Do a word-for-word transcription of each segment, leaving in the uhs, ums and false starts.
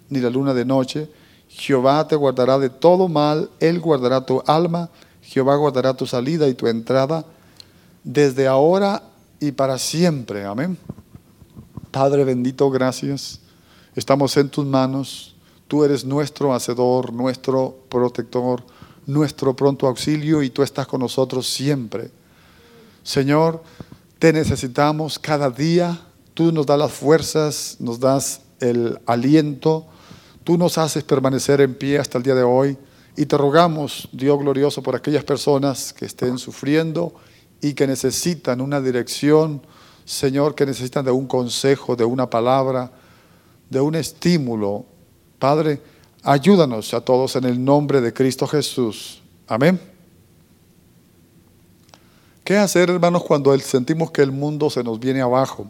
ni la luna de noche. Jehová te guardará de todo mal, Él guardará tu alma, Jehová guardará tu salida y tu entrada, desde ahora y para siempre. Amén. Padre bendito, gracias. Estamos en tus manos. Tú eres nuestro hacedor, nuestro protector, nuestro pronto auxilio, y tú estás con nosotros siempre. Señor, te necesitamos cada día. Tú nos das las fuerzas, nos das el aliento. Tú nos haces permanecer en pie hasta el día de hoy. Y te rogamos, Dios glorioso, por aquellas personas que estén sufriendo y que necesitan una dirección, Señor, que necesitan de un consejo, de una palabra, de un estímulo. Padre, ayúdanos a todos en el nombre de Cristo Jesús. Amén. ¿Qué hacer, hermanos, cuando sentimos que el mundo se nos viene abajo?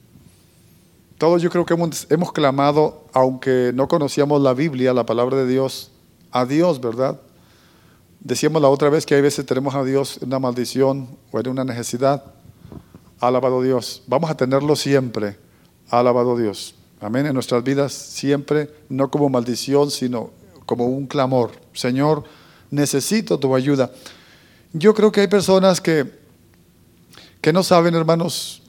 Todos yo creo que hemos, hemos clamado, aunque no conocíamos la Biblia, la palabra de Dios, a Dios, ¿verdad? Decíamos la otra vez que hay veces tenemos a Dios en una maldición o en una necesidad. Alabado Dios. Vamos a tenerlo siempre. Alabado Dios. Amén. En nuestras vidas siempre, no como maldición, sino como un clamor. Señor, necesito tu ayuda. Yo creo que hay personas que, que no saben, hermanos,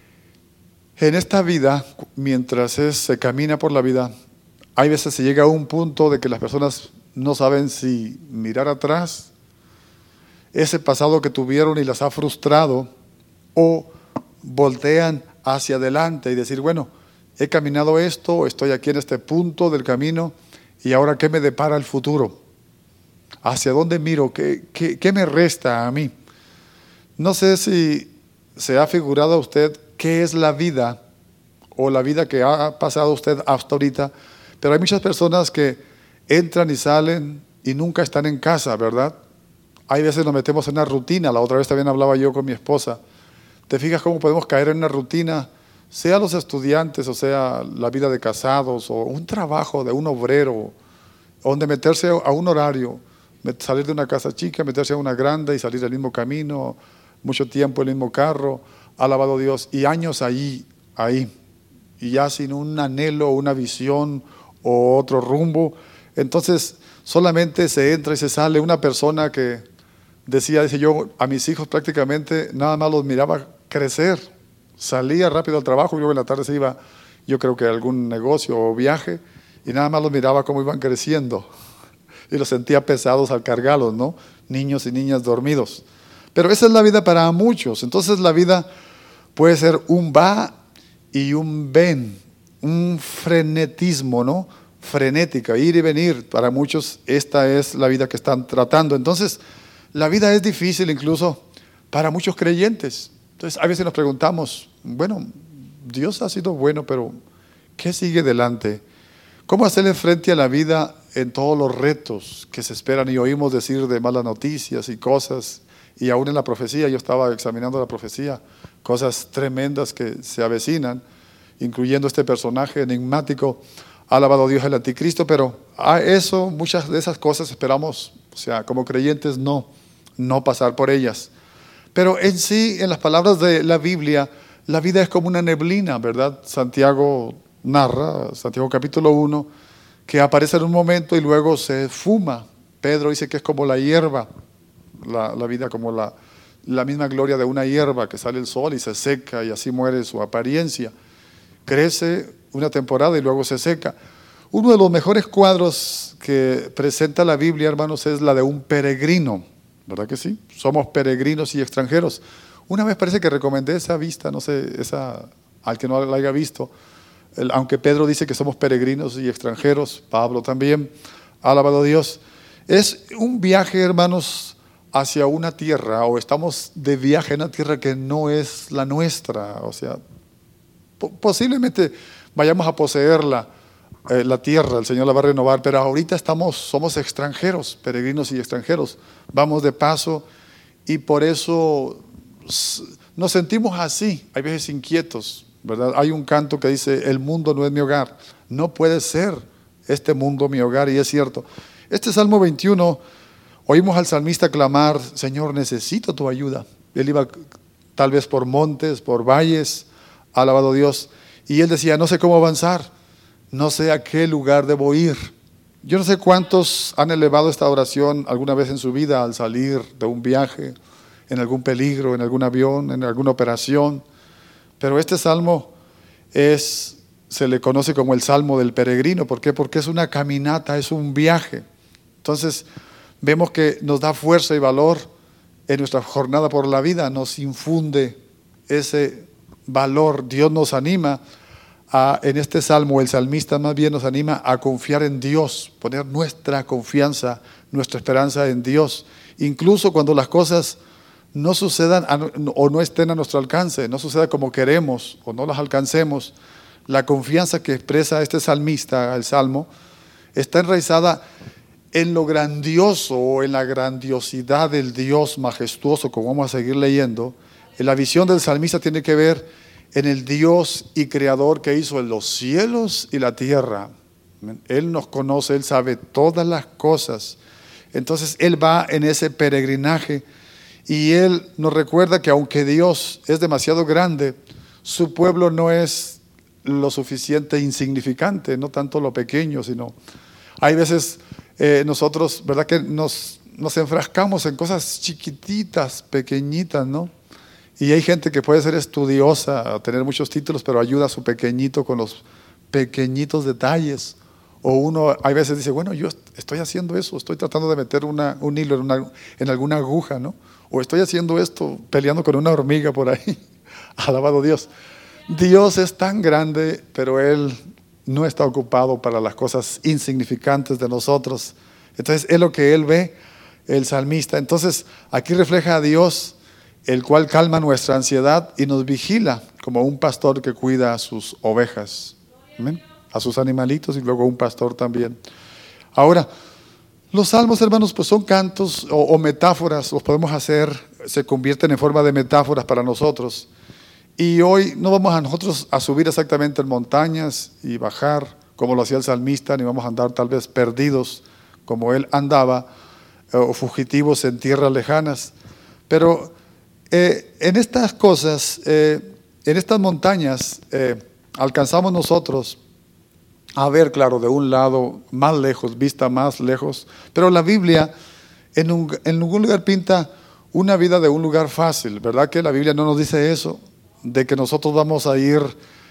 en esta vida, mientras es, se camina por la vida, hay veces se llega a un punto de que las personas no saben si mirar atrás, ese pasado que tuvieron y las ha frustrado, o voltean hacia adelante y decir, bueno, he caminado esto, estoy aquí en este punto del camino, y ahora ¿qué me depara el futuro? ¿Hacia dónde miro? ¿Qué, qué, qué me resta a mí? No sé si se ha figurado a usted qué es la vida, o la vida que ha pasado usted hasta ahorita, pero hay muchas personas que entran y salen y nunca están en casa, ¿verdad? Hay veces nos metemos en una rutina. La otra vez también hablaba yo con mi esposa. ¿Te fijas cómo podemos caer en una rutina? Sea los estudiantes, o sea la vida de casados, o un trabajo de un obrero, donde meterse a un horario, salir de una casa chica, meterse a una grande y salir del mismo camino, mucho tiempo en el mismo carro, alabado Dios, y años ahí, ahí, y ya sin un anhelo, una visión o otro rumbo. Entonces solamente se entra y se sale. Una persona que decía, dice yo, a mis hijos prácticamente nada más los miraba crecer. Salía rápido al trabajo y luego en la tarde se iba, yo creo que a algún negocio o viaje, y nada más los miraba cómo iban creciendo. Y los sentía pesados al cargarlos, ¿no? Niños y niñas dormidos. Pero esa es la vida para muchos. Entonces la vida puede ser un va y un ven, un frenetismo, ¿no? Frenética, ir y venir. Para muchos esta es la vida que están tratando. Entonces la vida es difícil incluso para muchos creyentes. Entonces a veces nos preguntamos, bueno, Dios ha sido bueno, pero ¿qué sigue delante? ¿Cómo hacerle frente a la vida en todos los retos que se esperan? Y oímos decir de malas noticias y cosas, y aún en la profecía, yo estaba examinando la profecía, cosas tremendas que se avecinan, incluyendo este personaje enigmático, alabado Dios, el anticristo. Pero a eso, muchas de esas cosas esperamos, o sea, como creyentes no, no pasar por ellas. Pero en sí, en las palabras de la Biblia, la vida es como una neblina, ¿verdad? Santiago narra, Santiago capítulo uno, que aparece en un momento y luego se fuma. Pedro dice que es como la hierba, la, la vida como la, la misma gloria de una hierba, que sale el sol y se seca y así muere su apariencia. Crece una temporada y luego se seca. Uno de los mejores cuadros que presenta la Biblia, hermanos, es la de un peregrino, ¿verdad que sí? Somos peregrinos y extranjeros. Una vez parece que recomendé esa vista, no sé, esa, al que no la haya visto, el, aunque Pedro dice que somos peregrinos y extranjeros, Pablo también, alabado Dios. Es un viaje, hermanos, hacia una tierra, o estamos de viaje en una tierra que no es la nuestra. O sea, po- posiblemente vayamos a poseerla, eh, la tierra, el Señor la va a renovar, pero ahorita estamos, somos extranjeros, peregrinos y extranjeros, vamos de paso, y por eso nos sentimos así, hay veces inquietos, ¿verdad? Hay un canto que dice, el mundo no es mi hogar. No puede ser este mundo mi hogar, y es cierto. Este Salmo veintiuno, oímos al salmista clamar, Señor, necesito tu ayuda. Él iba tal vez por montes, por valles, alabado Dios, y él decía, no sé cómo avanzar, no sé a qué lugar debo ir. Yo no sé cuántos han elevado esta oración alguna vez en su vida al salir de un viaje, en algún peligro, en algún avión, en alguna operación. Pero este salmo es, se le conoce como el salmo del peregrino. ¿Por qué? Porque es una caminata, es un viaje. Entonces vemos que nos da fuerza y valor en nuestra jornada por la vida, nos infunde ese valor. Dios nos anima a, en este salmo, el salmista más bien nos anima a confiar en Dios, poner nuestra confianza, nuestra esperanza en Dios, incluso cuando las cosas no sucedan a, o no estén a nuestro alcance, no suceda como queremos o no las alcancemos. La confianza que expresa este salmista, el salmo, está enraizada en lo grandioso o en la grandiosidad del Dios majestuoso, como vamos a seguir leyendo. La visión del salmista tiene que ver en el Dios y creador que hizo los cielos y la tierra. Él nos conoce, Él sabe todas las cosas. Entonces Él va en ese peregrinaje y Él nos recuerda que aunque Dios es demasiado grande, su pueblo no es lo suficiente insignificante, no tanto lo pequeño, sino hay veces eh, nosotros, ¿verdad?, que nos, nos enfrascamos en cosas chiquititas, pequeñitas, ¿no? Y hay gente que puede ser estudiosa, tener muchos títulos, pero ayuda a su pequeñito con los pequeñitos detalles. O uno hay veces dice, bueno, yo estoy haciendo eso, estoy tratando de meter una, un hilo en, una, en alguna aguja, ¿no? O estoy haciendo esto, peleando con una hormiga por ahí. Alabado Dios. Dios es tan grande, pero Él no está ocupado para las cosas insignificantes de nosotros. Entonces es lo que Él ve, el salmista. Entonces aquí refleja a Dios, el cual calma nuestra ansiedad y nos vigila como un pastor que cuida a sus ovejas. ¿Amén? A sus animalitos y luego un pastor también. Ahora, los salmos, hermanos, pues son cantos o, o metáforas, los podemos hacer, se convierten en forma de metáforas para nosotros. Y hoy no vamos a nosotros a subir exactamente en montañas y bajar como lo hacía el salmista, ni vamos a andar tal vez perdidos como él andaba, eh, o fugitivos en tierras lejanas. Pero eh, en estas cosas, eh, en estas montañas, eh, alcanzamos nosotros a ver, claro, de un lado más lejos, vista más lejos, pero la Biblia en, un, en ningún lugar pinta una vida de un lugar fácil, ¿verdad? Que la Biblia no nos dice eso, de que nosotros vamos a ir.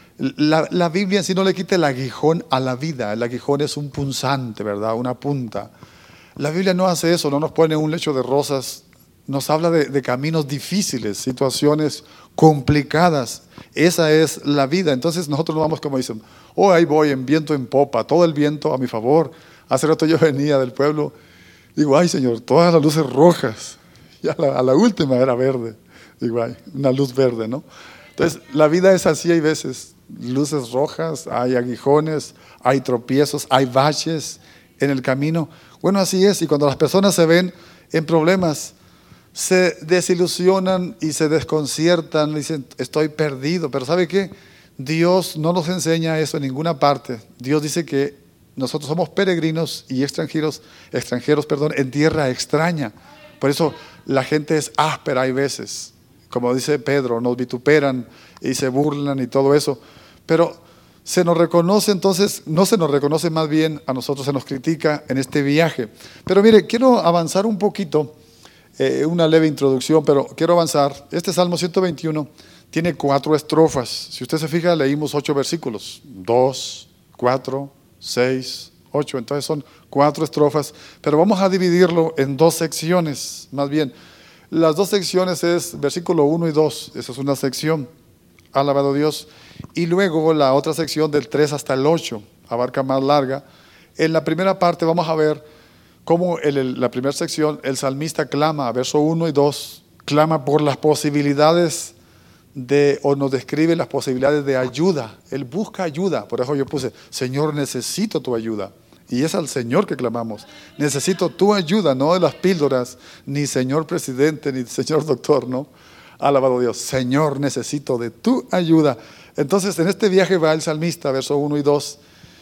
La, la Biblia en sí no le quita el aguijón a la vida, el aguijón es un punzante, ¿verdad? Una punta. La Biblia no hace eso, no nos pone un lecho de rosas, nos habla de, de caminos difíciles, situaciones complicadas. Esa es la vida. Entonces nosotros no vamos como dicen, oh, ahí voy en viento en popa, todo el viento a mi favor. Hace rato yo venía del pueblo, digo, ay Señor, todas las luces rojas, y a la, a la última era verde, digo, ay, una luz verde, ¿no? Entonces la vida es así, hay veces luces rojas, hay aguijones, hay tropiezos, hay baches en el camino. Bueno, así es, y cuando las personas se ven en problemas, se desilusionan y se desconciertan, dicen, estoy perdido. Pero ¿sabe qué? Dios no nos enseña eso en ninguna parte. Dios dice que nosotros somos peregrinos y extranjeros, extranjeros, perdón, en tierra extraña. Por eso la gente es áspera hay veces. Como dice Pedro, nos vituperan y se burlan y todo eso. Pero se nos reconoce entonces, no se nos reconoce más bien, a nosotros se nos critica en este viaje. Pero mire, quiero avanzar un poquito. Eh, una leve introducción, pero quiero avanzar. Este Salmo ciento veintiuno tiene cuatro estrofas. Si usted se fija, leímos ocho versículos. Dos, cuatro, seis, ocho. Entonces son cuatro estrofas. Pero vamos a dividirlo en dos secciones, más bien. Las dos secciones es versículo uno y dos. Esa es una sección. Alabado Dios. Y luego la otra sección del tres hasta el ocho. Abarca más larga. En la primera parte vamos a ver como en la primera sección el salmista clama, verso uno y dos, clama por las posibilidades de, o nos describe las posibilidades de ayuda. Él busca ayuda, por eso yo puse, Señor, necesito tu ayuda. Y es al Señor que clamamos, necesito tu ayuda, no de las píldoras, ni Señor presidente, ni Señor doctor, ¿no? Alabado Dios, Señor, necesito de tu ayuda. Entonces en este viaje va el salmista, verso uno y dos,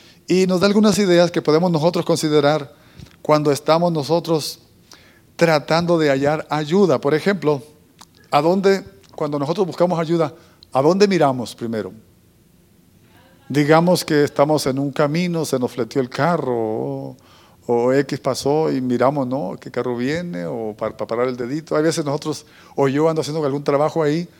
y nos da algunas ideas que podemos nosotros considerar cuando estamos nosotros tratando de hallar ayuda. Por ejemplo, ¿a dónde, cuando nosotros buscamos ayuda, a dónde miramos primero? Digamos que estamos en un camino, se nos fleteó el carro, o, o X pasó y miramos, ¿no? ¿Qué carro viene? O para, para parar el dedito. Hay veces nosotros, o yo ando haciendo algún trabajo ahí,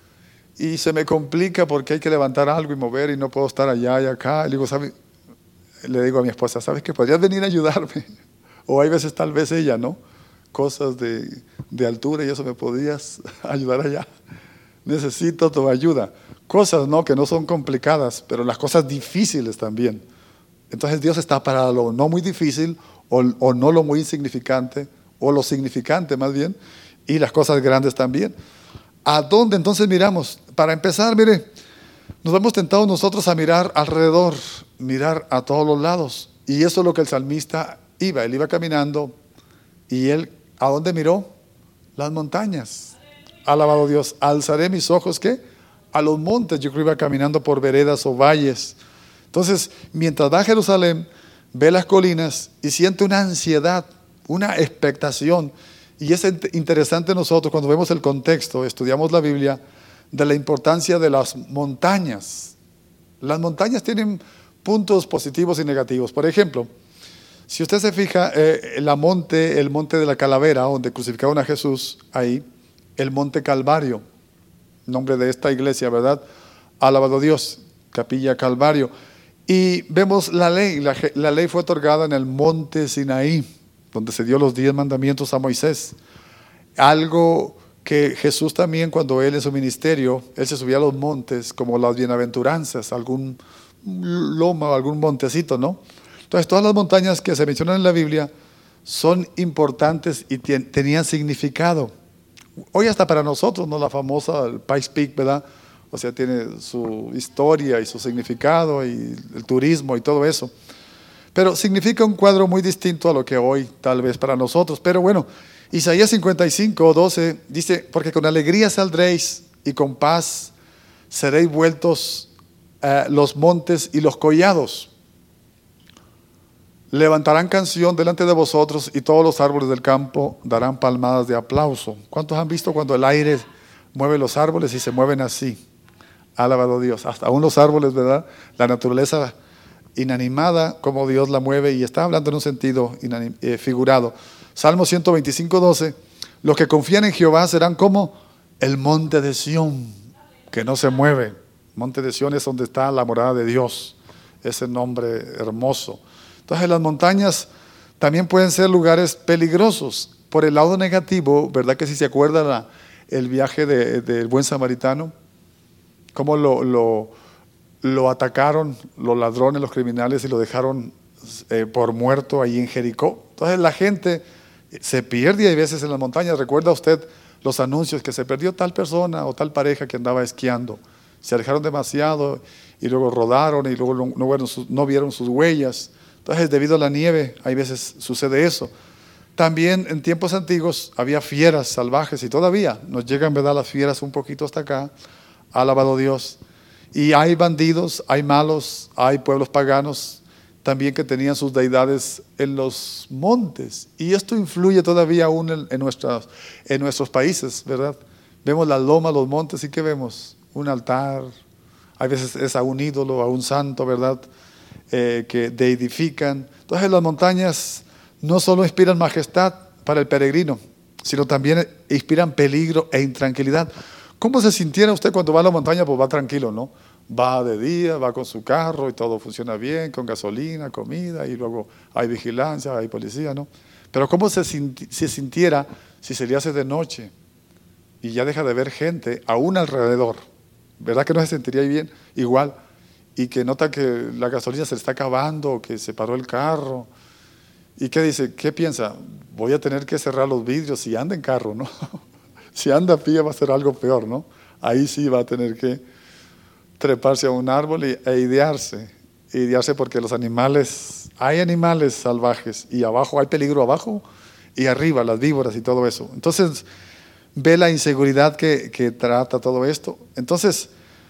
y se me complica porque hay que levantar algo y mover y no puedo estar allá y acá. Le digo, ¿sabe? Le digo a mi esposa, ¿sabes qué? ¿Podrías venir a ayudarme? O hay veces tal vez ella, ¿no? Cosas de, de altura y eso, ¿me podrías ayudar allá? Necesito tu ayuda. Cosas, ¿no? Que no son complicadas, pero las cosas difíciles también. Entonces Dios está para lo no muy difícil o, o no lo muy insignificante o lo significante más bien, y las cosas grandes también. ¿A dónde entonces miramos? Para empezar, mire, nos hemos tentado nosotros a mirar alrededor, mirar a todos los lados. Y eso es lo que el salmista iba. Él iba caminando y él, ¿a dónde miró? Las montañas. Alabado Dios. Alzaré mis ojos, ¿qué? A los montes. Yo creo que iba caminando por veredas o valles. Entonces, mientras va a Jerusalén, ve las colinas y siente una ansiedad, una expectación. Y es interesante nosotros cuando vemos el contexto, estudiamos la Biblia, de la importancia de las montañas. Las montañas tienen puntos positivos y negativos. Por ejemplo, si usted se fija, eh, la monte, el monte de la Calavera, donde crucificaron a Jesús, ahí, el monte Calvario, nombre de esta iglesia, ¿verdad? Alabado Dios, Capilla Calvario. Y vemos la ley, la, la ley fue otorgada en el monte Sinaí, donde se dio los diez mandamientos a Moisés. Algo que Jesús también, cuando él en su ministerio, él se subía a los montes como las bienaventuranzas, algún loma, algún montecito, ¿no? Entonces todas las montañas que se mencionan en la Biblia son importantes y ten, tenían significado. Hoy hasta para nosotros, ¿no? La famosa el Pikes Peak, ¿verdad? O sea, tiene su historia y su significado y el turismo y todo eso. Pero significa un cuadro muy distinto a lo que hoy tal vez para nosotros. Pero bueno, Isaías cincuenta y cinco, doce dice, porque con alegría saldréis y con paz seréis vueltos eh, los montes y los collados. Levantarán canción delante de vosotros y todos los árboles del campo darán palmadas de aplauso. ¿Cuántos han visto cuando el aire mueve los árboles y se mueven así? Alabado Dios. Hasta aún los árboles, ¿verdad? La naturaleza inanimada, como Dios la mueve, y está hablando en un sentido inanim, eh, figurado. Salmo ciento veinticinco, doce, los que confían en Jehová serán como el monte de Sión, que no se mueve. Monte de Sión es donde está la morada de Dios, ese nombre hermoso. Entonces las montañas también pueden ser lugares peligrosos. Por el lado negativo, ¿verdad que si se acuerda la, el viaje del de, de buen samaritano? Cómo lo, lo, lo atacaron los ladrones, los criminales, y lo dejaron eh, por muerto ahí en Jericó. Entonces la gente se pierde a veces en las montañas. ¿Recuerda usted los anuncios que se perdió tal persona o tal pareja que andaba esquiando? Se alejaron demasiado y luego rodaron y luego no, no, vieron, sus, no vieron sus huellas. Entonces, debido a la nieve, hay veces sucede eso. También en tiempos antiguos había fieras salvajes y todavía nos llegan, ¿verdad?, las fieras un poquito hasta acá. Alabado Dios. Y hay bandidos, hay malos, hay pueblos paganos también que tenían sus deidades en los montes. Y esto influye todavía aún en, en, nuestras, en nuestros países, ¿verdad? Vemos las lomas, los montes, ¿y qué vemos? Un altar, a veces es a un ídolo, a un santo, ¿verdad?, eh, que deidifican. Entonces las montañas no solo inspiran majestad para el peregrino, sino también inspiran peligro e intranquilidad. ¿Cómo se sintiera usted cuando va a la montaña? Pues va tranquilo, ¿no? Va de día, va con su carro y todo funciona bien, con gasolina, comida, y luego hay vigilancia, hay policía, ¿no? Pero ¿cómo se, sinti- se sintiera si se le hace de noche y ya deja de ver gente aún alrededor? ¿Verdad que no se sentiría bien? Igual, y que nota que la gasolina se le está acabando, que se paró el carro, y ¿qué dice? ¿Qué piensa? Voy a tener que cerrar los vidrios si anda en carro, ¿no? Si anda a pie va a ser algo peor, ¿no? Ahí sí va a tener que treparse a un árbol y, e idearse, idearse porque los animales, hay animales salvajes y abajo hay peligro abajo y arriba las víboras y todo eso. Entonces ve la inseguridad que, que trata todo esto. Entonces,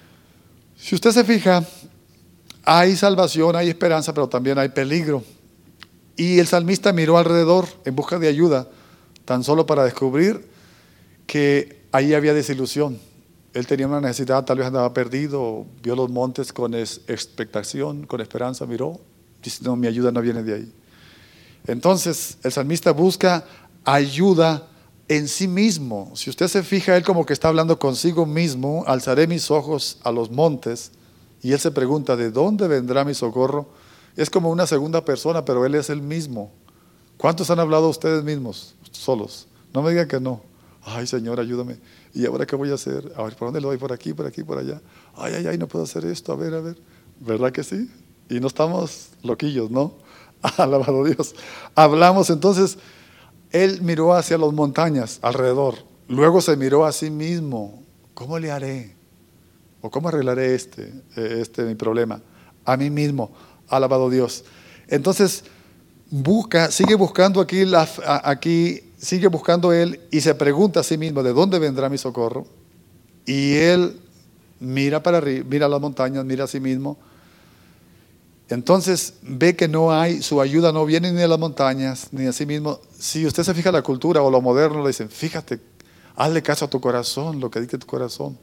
si usted se fija, hay salvación, hay esperanza, pero también hay peligro. Y el salmista miró alrededor en busca de ayuda, tan solo para descubrir que ahí había desilusión. Él tenía una necesidad, tal vez andaba perdido, vio los montes con es- expectación, con esperanza, miró, dice, no, mi ayuda no viene de ahí. Entonces, el salmista busca ayuda en sí mismo. Si usted se fija, él como que está hablando consigo mismo, alzaré mis ojos a los montes, y él se pregunta, ¿de dónde vendrá mi socorro? Es como una segunda persona, pero él es el mismo. ¿Cuántos han hablado ustedes mismos, solos? No me digan que no. Ay, Señor, ayúdame. ¿Y ahora qué voy a hacer? A ver, ¿por dónde lo voy? ¿Por aquí, por aquí, por allá? Ay, ay, ay, no puedo hacer esto. A ver, a ver. ¿Verdad que sí? Y no estamos loquillos, ¿no? Alabado Dios. Hablamos entonces, él miró hacia las montañas alrededor. Luego se miró a sí mismo. ¿Cómo le haré? ¿O cómo arreglaré este, este mi problema? A mí mismo. Alabado Dios. Entonces, busca, sigue buscando aquí, la, aquí, sigue buscando él y se pregunta a sí mismo, ¿de dónde vendrá mi socorro? Y él mira para arriba, mira a las montañas, mira a sí mismo. Entonces ve que no hay, su ayuda no viene ni de las montañas, ni de sí mismo. Si usted se fija en la cultura o lo moderno, le dicen, fíjate, hazle caso a tu corazón, lo que dice tu corazón.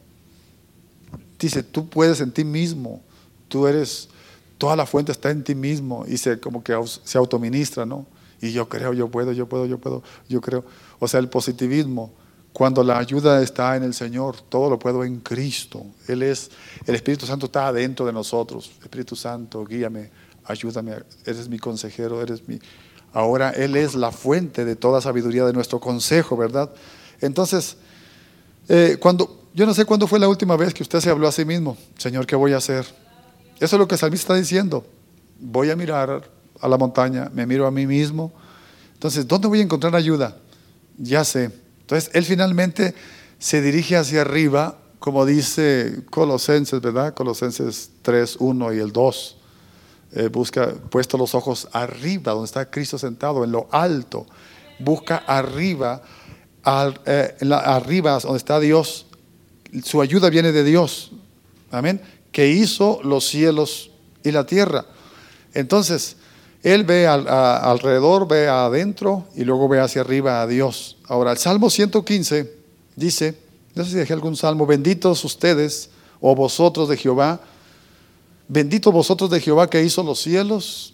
Dice, tú puedes en ti mismo, tú eres, toda la fuente está en ti mismo, y se como que se autoministra, ¿no? Y yo creo, yo puedo, yo puedo, yo puedo, yo creo. O sea, el positivismo, cuando la ayuda está en el Señor, todo lo puedo en Cristo. Él es, el Espíritu Santo está adentro de nosotros. Espíritu Santo, guíame, ayúdame, eres mi consejero, eres mi... Ahora Él es la fuente de toda sabiduría, de nuestro consejo, ¿verdad? Entonces, eh, cuando... Yo no sé cuándo fue la última vez que usted se habló a sí mismo, Señor, ¿qué voy a hacer? Eso es lo que el salmista está diciendo. Voy a mirar a la montaña, me miro a mí mismo. Entonces, ¿dónde voy a encontrar ayuda? Ya sé. Entonces, él finalmente se dirige hacia arriba, como dice Colosenses, ¿verdad? Colosenses tres, uno y el dos. Eh, busca, puesto los ojos arriba, donde está Cristo sentado, en lo alto. Busca arriba, al, eh, en la, arriba, donde está Dios. Su ayuda viene de Dios, amén, que hizo los cielos y la tierra. Entonces, él ve al, a, alrededor, ve adentro y luego ve hacia arriba a Dios. Ahora, el Salmo ciento quince dice, no sé si dejé algún salmo, benditos ustedes o vosotros de Jehová, benditos vosotros de Jehová que hizo los cielos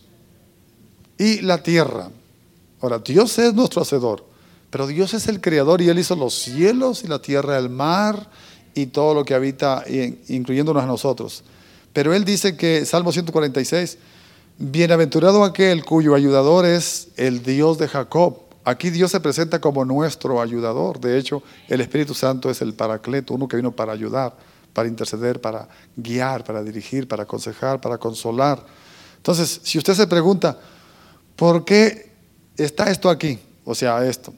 y la tierra. Ahora, Dios es nuestro hacedor, pero Dios es el creador y Él hizo los cielos y la tierra, el mar y todo lo que habita, incluyéndonos a nosotros. Pero él dice que, Salmo ciento cuarenta y seis, bienaventurado aquel cuyo ayudador es el Dios de Jacob. Aquí Dios se presenta como nuestro ayudador. De hecho, el Espíritu Santo es el Paracleto, uno que vino para ayudar, para interceder, para guiar, para dirigir, para aconsejar, para consolar. Entonces, si usted se pregunta, ¿por qué está esto aquí? O sea, esto.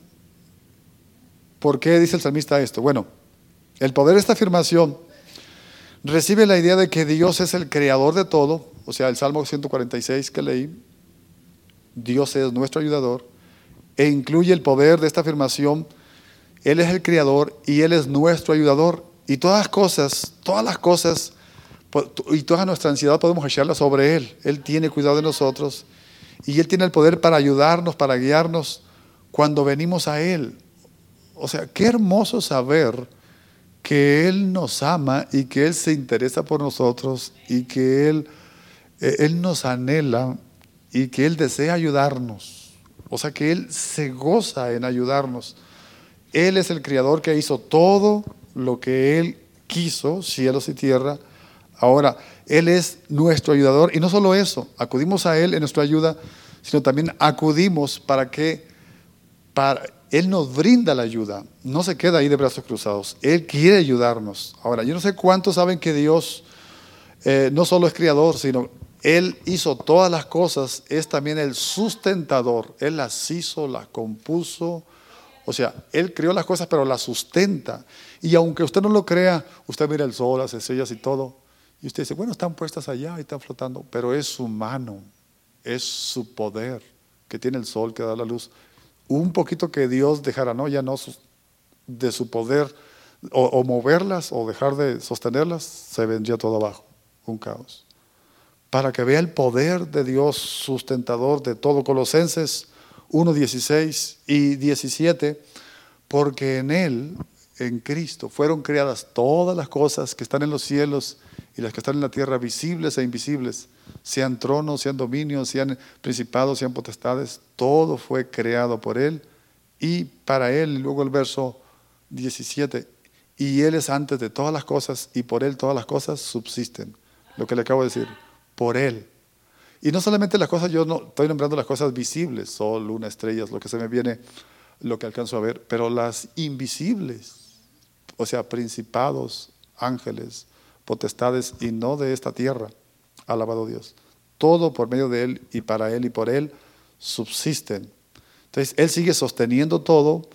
¿Por qué dice el salmista esto? Bueno, el poder de esta afirmación recibe la idea de que Dios es el creador de todo, o sea, el Salmo ciento cuarenta y seis que leí, Dios es nuestro ayudador, e incluye el poder de esta afirmación, Él es el creador y Él es nuestro ayudador, y todas las cosas, todas las cosas, y toda nuestra ansiedad podemos echarla sobre Él. Él tiene cuidado de nosotros, y Él tiene el poder para ayudarnos, para guiarnos, cuando venimos a Él. O sea, qué hermoso saber que Él nos ama y que Él se interesa por nosotros y que Él, eh, Él nos anhela y que Él desea ayudarnos. O sea, que Él se goza en ayudarnos. Él es el creador que hizo todo lo que Él quiso, cielos y tierra. Ahora, Él es nuestro ayudador y no solo eso, acudimos a Él en nuestra ayuda, sino también acudimos para que, para Él nos brinda la ayuda, no se queda ahí de brazos cruzados, Él quiere ayudarnos. Ahora, yo no sé cuántos saben que Dios eh, no solo es creador, sino Él hizo todas las cosas, es también el sustentador. Él las hizo, las compuso, o sea, Él creó las cosas pero las sustenta. Y aunque usted no lo crea, usted mira el sol, las estrellas y todo, y usted dice, bueno, están puestas allá y están flotando, pero es su mano, es su poder que tiene el sol que da la luz. Un poquito que Dios dejara, no, ya no, de su poder, o, o moverlas o dejar de sostenerlas, se vendría todo abajo, un caos. Para que vea el poder de Dios sustentador de todo. Colosenses uno, dieciséis y diecisiete, porque en Él, en Cristo. Fueron creadas todas las cosas que están en los cielos y las que están en la tierra, visibles e invisibles, sean tronos, sean dominios, sean principados, sean potestades. Todo fue creado por Él y para Él. Y luego el verso diecisiete, y Él es antes de todas las cosas y por Él todas las cosas subsisten. Lo que le acabo de decir, por Él. Y no solamente las cosas, yo no estoy nombrando las cosas visibles, sol, luna, estrellas, lo que se me viene, lo que alcanzo a ver, pero las invisibles, o sea, principados, ángeles, potestades y no de esta tierra, alabado Dios. Todo por medio de Él y para Él y por Él subsisten. Entonces, Él sigue sosteniendo todo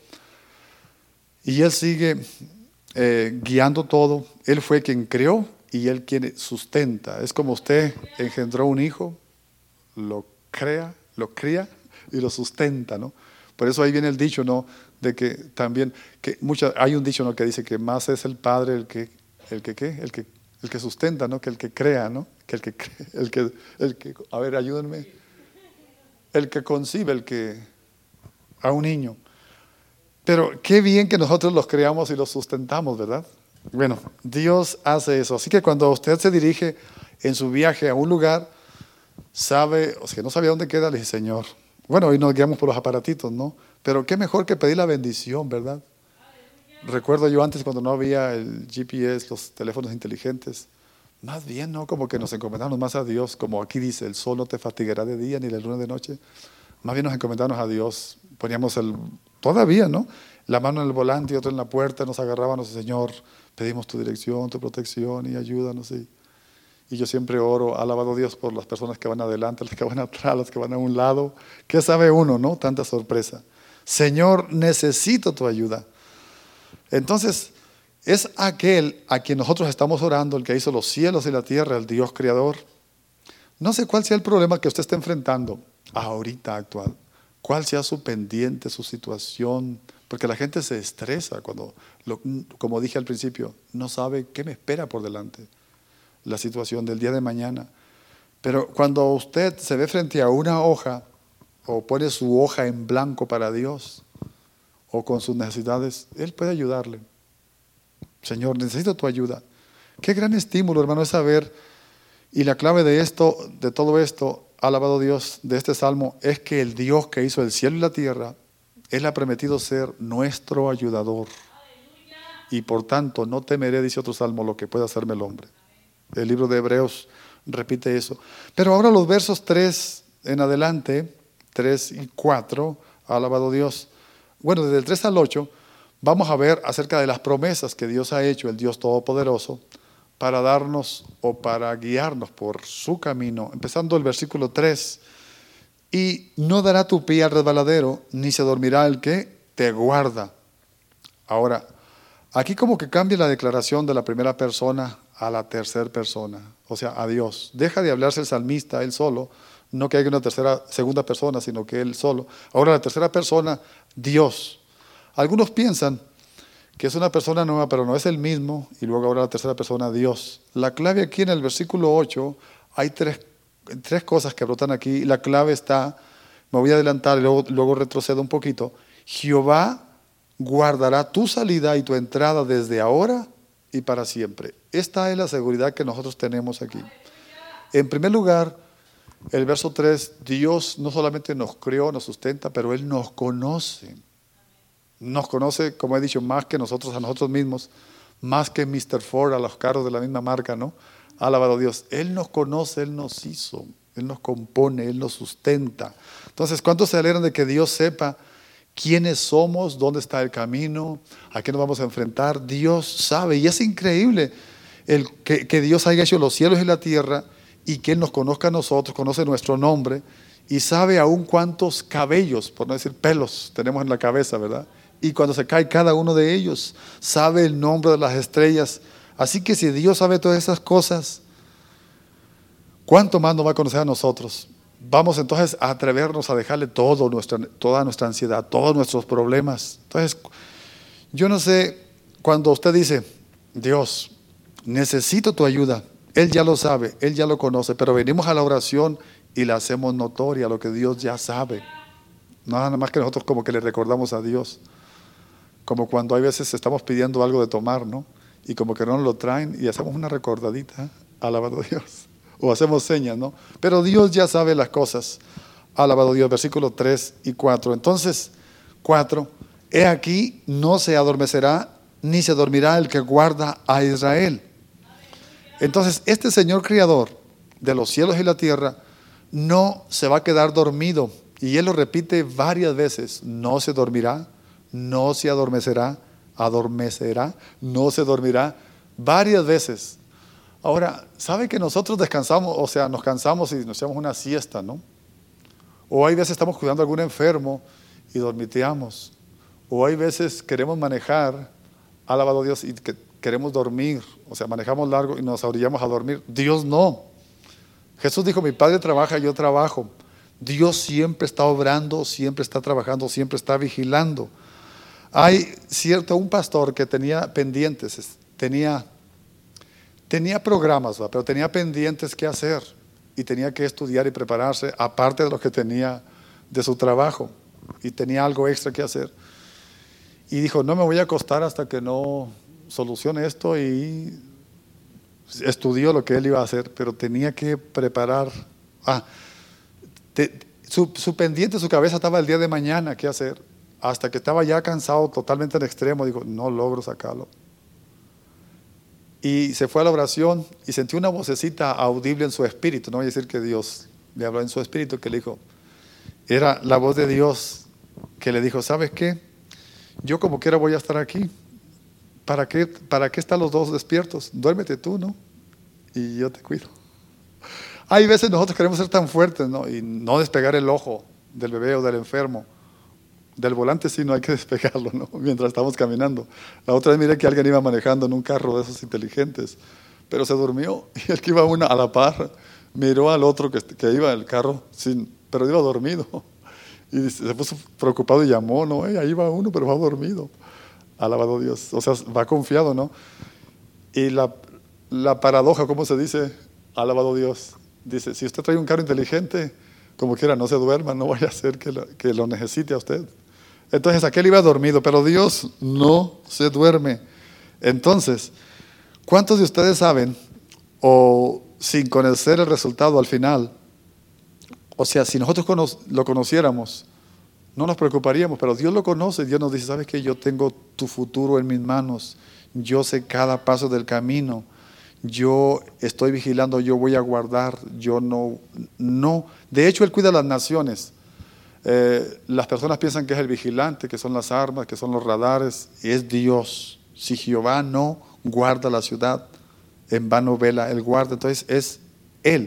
y Él sigue eh, guiando todo. Él fue quien creó y Él quien sustenta. Es como usted engendró un hijo, lo crea, lo cría y lo sustenta, ¿no? Por eso ahí viene el dicho, ¿no? De que también, que mucha, hay un dicho, ¿no? Que dice que más es el padre el que, el que, ¿qué? El que, el que sustenta, ¿no? Que el que crea, ¿no? Que el que, el que, el que, a ver, ayúdenme. El que concibe, el que, a un niño. Pero qué bien que nosotros los creamos y los sustentamos, ¿verdad? Bueno, Dios hace eso. Así que cuando usted se dirige en su viaje a un lugar, sabe, o sea, no sabía dónde queda, le dije, Señor. Bueno, hoy nos guiamos por los aparatitos, ¿no? Pero qué mejor que pedir la bendición, ¿verdad? Recuerdo yo antes cuando no había el G P S, los teléfonos inteligentes, más bien, ¿no? Como que nos encomendamos más a Dios, como aquí dice, el sol no te fatigará de día ni la luna de noche. Más bien nos encomendamos a Dios. Poníamos el, todavía, ¿no? La mano en el volante y otra en la puerta, nos agarrábamos, Señor, pedimos tu dirección, tu protección y ayúdanos. Y, y yo siempre oro, alabado Dios por las personas que van adelante, las que van atrás, las que van a un lado. ¿Qué sabe uno, no? Tanta sorpresa. Señor, necesito tu ayuda. Entonces, es aquel a quien nosotros estamos orando, el que hizo los cielos y la tierra, el Dios creador. No sé cuál sea el problema que usted está enfrentando ahorita actual, cuál sea su pendiente, su situación, porque la gente se estresa cuando, lo, como dije al principio, no sabe qué me espera por delante, la situación del día de mañana. Pero cuando usted se ve frente a una hoja o pone su hoja en blanco para Dios o con sus necesidades, Él puede ayudarle. Señor, necesito tu ayuda. Qué gran estímulo, hermano, es saber. Y la clave de esto, de todo esto, alabado Dios, de este salmo, es que el Dios que hizo el cielo y la tierra, Él ha prometido ser nuestro ayudador. Y por tanto, no temeré, dice otro salmo, lo que pueda hacerme el hombre. El libro de Hebreos repite eso. Pero ahora los versos tres en adelante, tres y cuatro, alabado Dios. Bueno, desde el tres al ocho, vamos a ver acerca de las promesas que Dios ha hecho, el Dios Todopoderoso, para darnos o para guiarnos por su camino. Empezando el versículo tres. Y no dará tu pie al resbaladero, ni se dormirá el que te guarda. Ahora, aquí como que cambia la declaración de la primera persona a la tercera persona, o sea, a Dios. Deja de hablarse el salmista, él solo, no que haya una tercera, segunda persona, sino que él solo. Ahora la tercera persona, Dios. Algunos piensan que es una persona nueva, pero no es el mismo, y luego ahora la tercera persona, Dios. La clave aquí en el versículo ocho, hay tres, tres cosas que brotan aquí, y la clave está, me voy a adelantar y luego, luego retrocedo un poquito. Jehová guardará tu salida y tu entrada desde ahora y para siempre. Esta es la seguridad que nosotros tenemos aquí. En primer lugar, el verso tres, Dios no solamente nos creó, nos sustenta, pero Él nos conoce. Nos conoce, como he dicho, más que nosotros a nosotros mismos, más que mister Ford a los carros de la misma marca, ¿no? Alabado Dios. Él nos conoce, Él nos hizo, Él nos compone, Él nos sustenta. Entonces, ¿cuántos se alegran de que Dios sepa quiénes somos, dónde está el camino, a qué nos vamos a enfrentar? Dios sabe, y es increíble el que, que Dios haya hecho los cielos y la tierra y que Él nos conozca a nosotros, conoce nuestro nombre y sabe aún cuántos cabellos, por no decir pelos, tenemos en la cabeza, ¿verdad? Y cuando se cae cada uno de ellos, sabe el nombre de las estrellas. Así que si Dios sabe todas esas cosas, ¿cuánto más nos va a conocer a nosotros? Vamos entonces a atrevernos a dejarle todo nuestra, toda nuestra ansiedad, todos nuestros problemas. Entonces, yo no sé, cuando usted dice, Dios, necesito tu ayuda, Él ya lo sabe, Él ya lo conoce, pero venimos a la oración y la hacemos notoria, lo que Dios ya sabe. Nada más que nosotros como que le recordamos a Dios. Como cuando hay veces estamos pidiendo algo de tomar, ¿no? Y como que no nos lo traen y hacemos una recordadita, alabado Dios. O hacemos señas, ¿no? Pero Dios ya sabe las cosas. Alabado Dios, versículos tres y cuatro. Entonces, cuatro, he aquí, no se adormecerá, ni se dormirá el que guarda a Israel. Entonces, este Señor Creador de los cielos y la tierra no se va a quedar dormido. Y Él lo repite varias veces, no se dormirá, no se adormecerá, adormecerá, no se dormirá, varias veces. Ahora, ¿sabe que nosotros descansamos, o sea, nos cansamos y nos echamos una siesta, ¿no? O hay veces estamos cuidando a algún enfermo y dormiteamos. O hay veces queremos manejar, alabado Dios, y que queremos dormir, o sea, manejamos largo y nos orillamos a dormir. Dios no. Jesús dijo, mi Padre trabaja, yo trabajo. Dios siempre está obrando, siempre está trabajando, siempre está vigilando. Hay cierto, un pastor que tenía pendientes, tenía, tenía programas, ¿va? Pero tenía pendientes que hacer y tenía que estudiar y prepararse, aparte de lo que tenía de su trabajo, y tenía algo extra que hacer. Y dijo, no me voy a acostar hasta que no solucione esto, y estudió lo que él iba a hacer, pero tenía que preparar. Ah, te, su, su pendiente, su cabeza estaba el día de mañana, ¿qué hacer? Hasta que estaba ya cansado totalmente en extremo, dijo, no logro sacarlo. Y se fue a la oración y sentí una vocecita audible en su espíritu. No voy a decir que Dios le habló en su espíritu, que le dijo, era la voz de Dios que le dijo, ¿sabes qué? Yo como quiera voy a estar aquí. ¿Para qué, para qué están los dos despiertos? Duérmete tú, ¿no? Y yo te cuido. Hay veces nosotros queremos ser tan fuertes, ¿no? Y no despegar el ojo del bebé o del enfermo. Del volante sí no hay que despegarlo, ¿no? Mientras estamos caminando. La otra vez miré que alguien iba manejando en un carro de esos inteligentes, pero se durmió, y el que iba una a la par miró al otro que, que iba en el carro, sin, pero iba dormido, y se puso preocupado y llamó, ¿no? Hey, ahí va uno, pero va dormido. Alabado Dios. O sea, va confiado, ¿no? Y la, la paradoja, ¿cómo se dice? Alabado Dios. Dice, si usted trae un carro inteligente, como quiera, no se duerma, no vaya a ser que lo, que lo necesite a usted. Entonces aquel iba dormido, pero Dios no se duerme. Entonces, ¿cuántos de ustedes saben, o sin conocer el resultado al final, o sea, si nosotros cono- lo conociéramos, no nos preocuparíamos, pero Dios lo conoce? Dios nos dice, ¿sabes qué? Yo tengo tu futuro en mis manos, yo sé cada paso del camino, yo estoy vigilando, yo voy a guardar, yo no, no. De hecho, Él cuida las naciones. Eh, las personas piensan que es el vigilante, que son las armas, que son los radares, y es Dios. Si Jehová no guarda la ciudad, en vano vela Él guarda. Entonces es Él.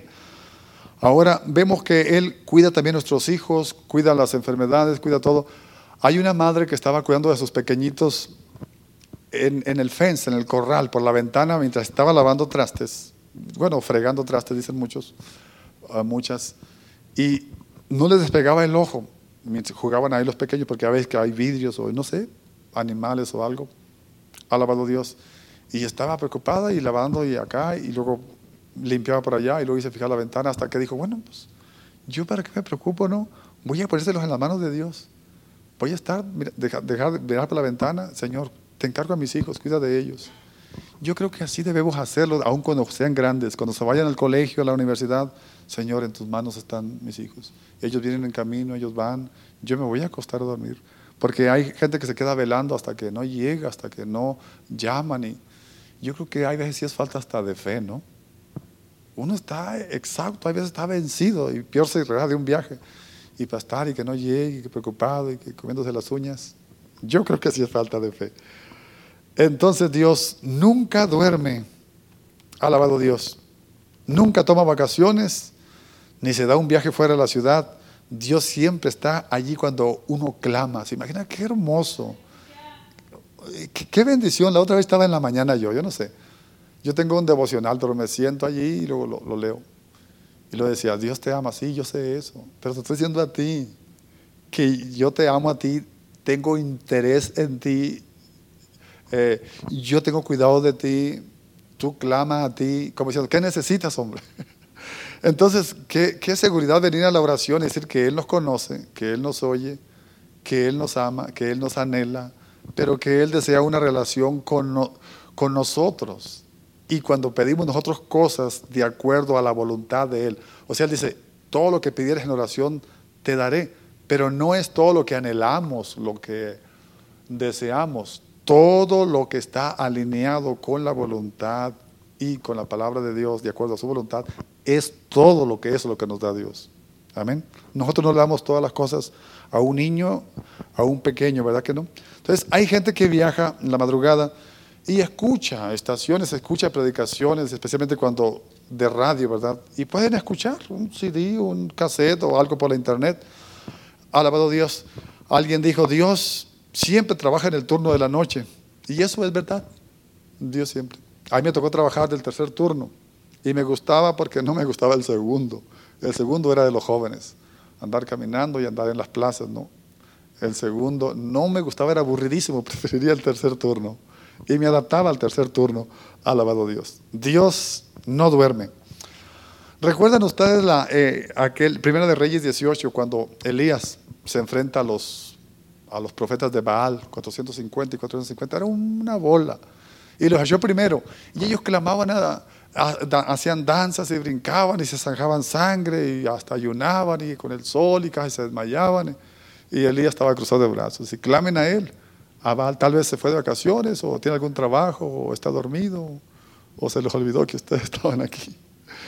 Ahora vemos que Él cuida también a nuestros hijos, cuida las enfermedades, cuida todo. Hay una madre que estaba cuidando de sus pequeñitos en, en el fence, en el corral, por la ventana, mientras estaba lavando trastes, bueno, fregando trastes, dicen muchos, uh, muchas, y no les despegaba el ojo mientras jugaban ahí los pequeños, porque a veces que hay vidrios o no sé, animales o algo. Alabado Dios. Y estaba preocupada y lavando y acá, y luego limpiaba por allá, y luego hice fijar la ventana, hasta que dijo, bueno, pues yo para qué me preocupo, ¿no? Voy a ponérselos en las manos de Dios. Voy a estar, mira, dejar, dejar de mirar por la ventana, Señor, te encargo a mis hijos, cuida de ellos. Yo creo que así debemos hacerlo, aun cuando sean grandes, cuando se vayan al colegio, a la universidad. Señor, en tus manos están mis hijos. Ellos vienen en camino, ellos van. Yo me voy a acostar a dormir. Porque hay gente que se queda velando hasta que no llega, hasta que no llaman. Y yo creo que hay veces sí es falta hasta de fe, ¿no? Uno está exhausto, hay veces está vencido, y peor se regresa de un viaje. Y para estar y que no llegue, y que preocupado, y que comiéndose las uñas. Yo creo que sí es falta de fe. Entonces Dios nunca duerme, alabado Dios, nunca toma vacaciones, ni se da un viaje fuera de la ciudad. Dios siempre está allí cuando uno clama. ¿Se imagina qué hermoso? Qué, qué bendición. La otra vez estaba en la mañana yo, yo no sé. Yo tengo un devocional, pero me siento allí y luego lo, lo leo. Y lo decía, Dios te ama, sí, yo sé eso, pero te estoy diciendo a ti, que yo te amo a ti, tengo interés en ti. Eh, yo tengo cuidado de ti, tú clamas a ti, como diciendo, ¿qué necesitas, hombre? Entonces, ¿qué, qué seguridad venir a la oración y decir que Él nos conoce, que Él nos oye, que Él nos ama, que Él nos anhela, pero que Él desea una relación con, no- con nosotros. Y cuando pedimos nosotros cosas de acuerdo a la voluntad de Él, o sea, Él dice, todo lo que pidieres en oración te daré, pero no es todo lo que anhelamos, lo que deseamos, todo lo que está alineado con la voluntad y con la palabra de Dios, de acuerdo a su voluntad, es todo lo que es lo que nos da Dios. Amén. Nosotros no le damos todas las cosas a un niño, a un pequeño, ¿verdad que no? Entonces, hay gente que viaja en la madrugada y escucha estaciones, escucha predicaciones, especialmente cuando de radio, ¿verdad? Y pueden escuchar un C D, un cassette o algo por la internet. Alabado Dios. Alguien dijo, Dios siempre trabaja en el turno de la noche. Y eso es verdad. Dios siempre. A mí me tocó trabajar del tercer turno. Y me gustaba porque no me gustaba el segundo. El segundo era de los jóvenes. Andar caminando y andar en las plazas, ¿no? El segundo no me gustaba, era aburridísimo. Preferiría el tercer turno. Y me adaptaba al tercer turno. Alabado Dios. Dios no duerme. ¿Recuerdan ustedes la, eh, aquel Primero de Reyes dieciocho, cuando Elías se enfrenta a los, a los profetas de Baal, cuatrocientos cincuenta y cuatrocientos cincuenta? Era una bola. Y los halló primero. Y ellos clamaban, a, a- da- hacían danzas y brincaban y se zanjaban sangre y hasta ayunaban y con el sol y casi se desmayaban. Y Elías estaba cruzado de brazos. Y clamen a él. A Baal tal vez se fue de vacaciones o tiene algún trabajo o está dormido o se les olvidó que ustedes estaban aquí.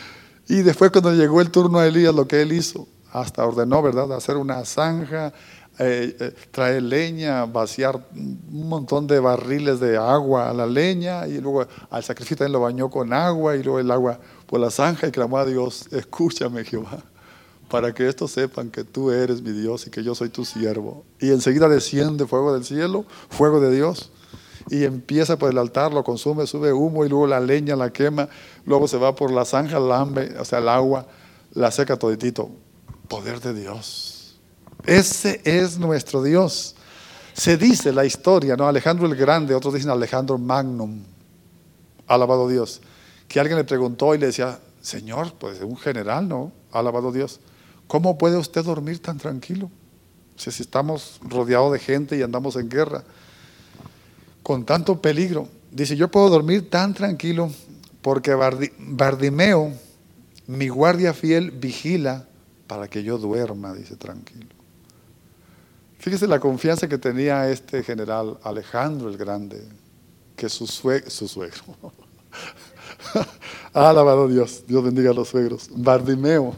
Y después cuando llegó el turno a Elías, lo que él hizo, hasta ordenó, ¿verdad?, hacer una zanja, eh, eh, traer leña, vaciar un montón de barriles de agua a la leña, y luego al sacrificio también lo bañó con agua, y luego el agua por la zanja, y clamó a Dios, escúchame Jehová, para que estos sepan que tú eres mi Dios y que yo soy tu siervo. Y enseguida desciende fuego del cielo, fuego de Dios, y empieza por el altar, lo consume, sube humo y luego la leña la quema, luego se va por la zanja, la hambre, o sea, el agua, la seca toditito. Poder de Dios. Ese es nuestro Dios. Se dice la historia, ¿no? Alejandro el Grande, otros dicen Alejandro Magnum, alabado Dios, que alguien le preguntó y le decía, Señor, pues un general, ¿no? Alabado Dios, ¿cómo puede usted dormir tan tranquilo? Si, si estamos rodeados de gente y andamos en guerra, con tanto peligro. Dice, yo puedo dormir tan tranquilo porque Bardi- Bardimeo, mi guardia fiel, vigila para que yo duerma, dice, tranquilo. Fíjese la confianza que tenía este general Alejandro el Grande, que su, sue- su suegro, alabado Dios, Dios bendiga a los suegros, Bardimeo,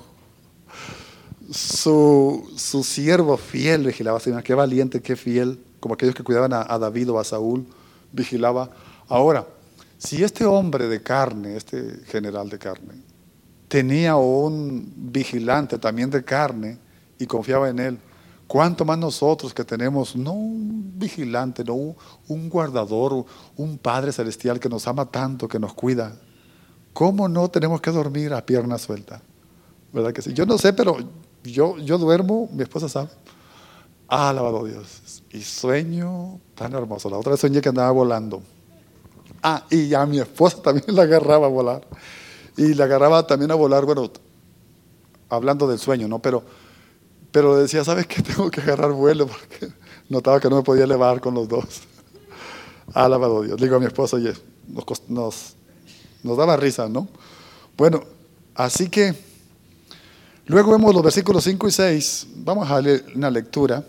su, su siervo fiel vigilaba, Señor, qué valiente, qué fiel, como aquellos que cuidaban a, a David o a Saúl, vigilaba. Ahora, si este hombre de carne, este general de carne, tenía un vigilante también de carne y confiaba en él, ¿cuánto más nosotros que tenemos no un vigilante, no un, un guardador, un Padre Celestial que nos ama tanto, que nos cuida? ¿Cómo no tenemos que dormir a pierna suelta? ¿Verdad que sí? Yo no sé, pero yo, yo duermo, mi esposa sabe. Ah, alabado Dios. Y sueño tan hermoso. La otra vez soñé que andaba volando. Ah, y a mi esposa también la agarraba a volar. Y la agarraba también a volar, bueno, hablando del sueño, ¿no? Pero, pero decía, ¿sabes qué? Tengo que agarrar vuelo porque notaba que no me podía elevar con los dos. Alabado Dios. Le digo a mi esposa, oye, nos, cost- nos, nos daba risa, ¿no? Bueno, así que luego vemos los versículos cinco y seis. Vamos a leer una lectura.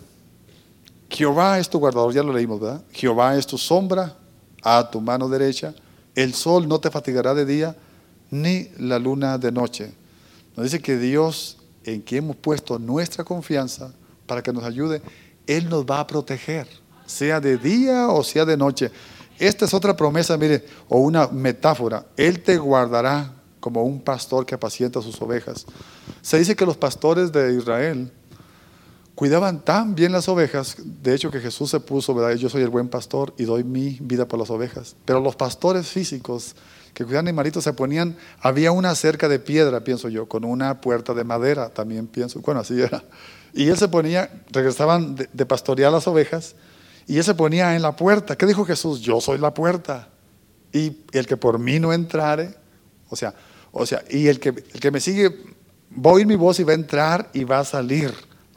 Jehová es tu guardador, ya lo leímos, ¿verdad? Jehová es tu sombra a tu mano derecha. El sol no te fatigará de día, ni la luna de noche. Nos dice que Dios, en quien hemos puesto nuestra confianza para que nos ayude, Él nos va a proteger, sea de día o sea de noche. Esta es otra promesa, mire, o una metáfora. Él te guardará como un pastor que apacienta sus ovejas. Se dice que los pastores de Israel cuidaban tan bien las ovejas, de hecho que Jesús se puso, ¿verdad? Yo soy el buen pastor y doy mi vida por las ovejas. Pero los pastores físicos que cuidaban animalitos se ponían, había una cerca de piedra, pienso yo, con una puerta de madera, también pienso, bueno, así era. Y él se ponía, regresaban de, de pastorear las ovejas, y él se ponía en la puerta. ¿Qué dijo Jesús? Yo soy la puerta. Y el que por mí no entrare, o sea, o sea, y el que, el que me sigue, va a oír mi voz y va a entrar y va a salir